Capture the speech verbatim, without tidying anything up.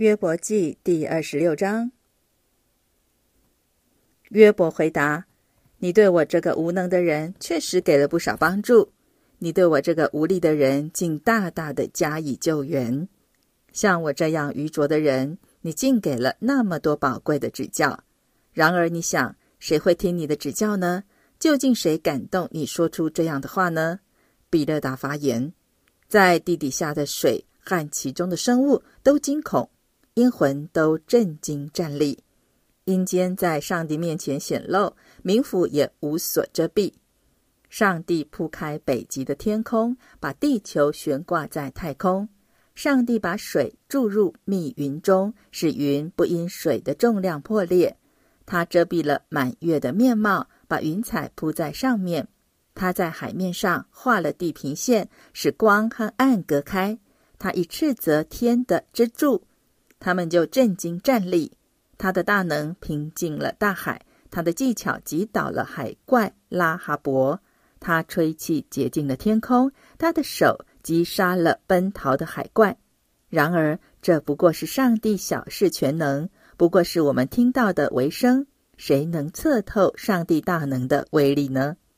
约伯记第二十六章。约伯回答：你对我这个无能的人确实给了不少帮助，你对我这个无力的人竟大大的加以救援。像我这样愚拙的人，你竟给了那么多宝贵的指教。然而你想，谁会听你的指教呢？究竟谁感动你说出这样的话呢？比勒达发言：在地底下的水和其中的生物都惊恐，阴魂都震惊站立。阴间在上帝面前显露，冥府也无所遮蔽。上帝铺开北极的天空，把地球悬挂在太空。上帝把水注入密云中，使云不因水的重量破裂。他遮蔽了满月的面貌，把云彩铺在上面。他在海面上画了地平线，使光和暗隔开。他一斥责天的支柱，他们就震惊站立。他的大能平静了大海，他的技巧击倒了海怪拉哈伯。他吹气洁净了天空，他的手击杀了奔逃的海怪。然而这不过是上帝小事全能，不过是我们听到的微声。谁能测透上帝大能的威力呢？